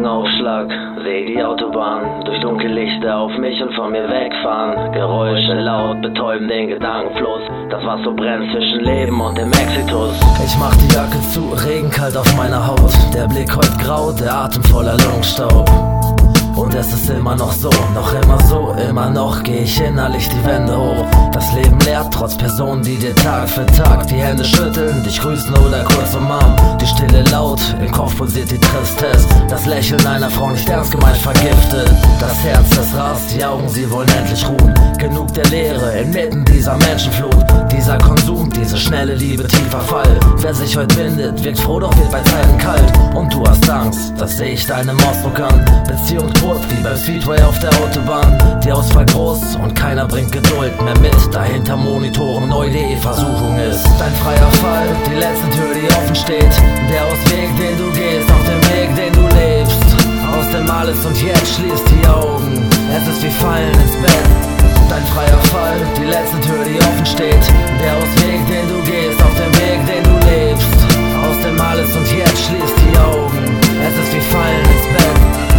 Augenaufschlag, seh die Autobahn durch dunkle Lichter auf mich und von mir wegfahren. Geräusche laut betäuben den Gedankenfluss, das was so brennt zwischen Leben und dem Exitus. Ich mach die Jacke zu, regenkalt auf meiner Haut, der Blick heut grau, der Atem voller Lungenstaub. Und es ist immer noch so, immer noch geh ich innerlich die Wände hoch. Das Leben lehrt trotz Personen, die dir Tag für Tag die Hände schütteln, dich grüßen oder kurz umarmen. Die Stille laut, im Kopf pulsiert die Tristesse, das Lächeln einer Frau nicht ernst gemeint vergiftet. Das Herz, das rast, die Augen, sie wollen endlich ruhen. Genug der Leere inmitten dieser Menschenflut. Dieser Konsum, diese schnelle Liebe, tiefer Fall. Wer sich heute bindet, wirkt froh, doch wird bei Zeiten kalt. Und du hast Angst, das seh ich deinem Ausdruck an. Beziehung tot, wie beim Speedway auf der Autobahn. Die Auswahl groß und keiner bringt Geduld mehr mit. Dahinter Monitoren neu die Versuchung ist. Dein freier Fall, die letzte Tür, die offen steht. Der Ausweg, den du gehst, auf dem Weg, den du lebst. Aus dem Alles und jetzt schließt die Augen. Es ist wie Fallen ins Bett. Dein freier Fall, die letzte Tür, die offen steht. Der Ausweg, den du gehst, auf dem Weg, den du lebst. Aus dem Alles und jetzt schließt die Augen. Es ist wie Fallen ins Bett.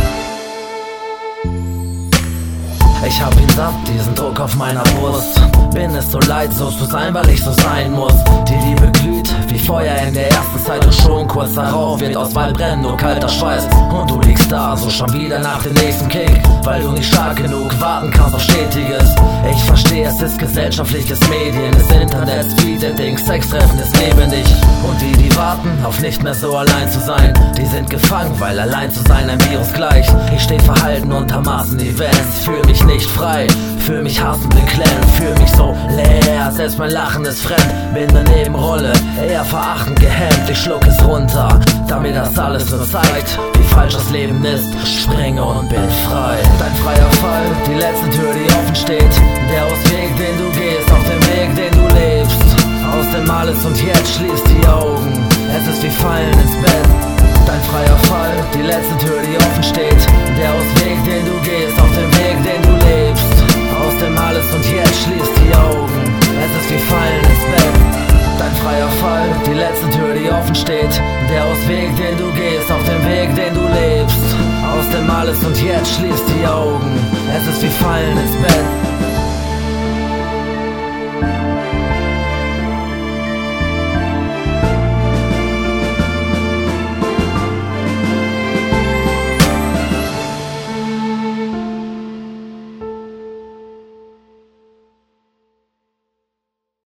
Ich hab ihn satt, diesen Druck auf meiner Brust. Bin es so leid, so zu sein, weil ich so sein muss. Die Liebe glüht wie Feuer in der ersten Zeit und schon kurz darauf wird aus Wald brennen, nur kalter Schweiß. Und du liegst da, so schon wieder nach dem nächsten Kick, weil du nicht stark genug warten kannst auf Stetiges. Ich verstehe, es ist gesellschaftliches Medien, das Internet, Speed-Dating, Sextreffen ist lebendig. Und die warten auf nicht mehr so allein zu sein, die sind gefangen, weil allein zu sein ein Virus gleicht. Ich steh verhalten unter Massen-Events, fühl mich nicht frei, fühl mich hassend beklemmt, fühl mich so leer, selbst mein Lachen ist fremd, bin eine Nebenrolle, eher verachtend gehemmt, ich schluck es runter, da mir das alles nur zeigt, wie falsch das Leben ist, springe und bin frei. Dein freier Fall, die letzte Tür, die offen steht, der Ausweg, den du gehst, auf dem Weg, den du lebst, aus dem Alles und jetzt schließt die Augen, es ist wie Fallen ins Bett. Dein freier Fall, die letzte Tür, die offen steht, der Ausweg, den du gehst, auf dem Weg, den du lebst, aus dem Alles und jetzt schließt die Augen, es ist wie Fallen ins Bett. Dein freier Fall, die letzte Tür, die offen steht, der Ausweg, den du gehst, auf dem Weg, den du lebst, aus dem Alles und jetzt schließt die Augen, es ist wie Fallen ins Bett.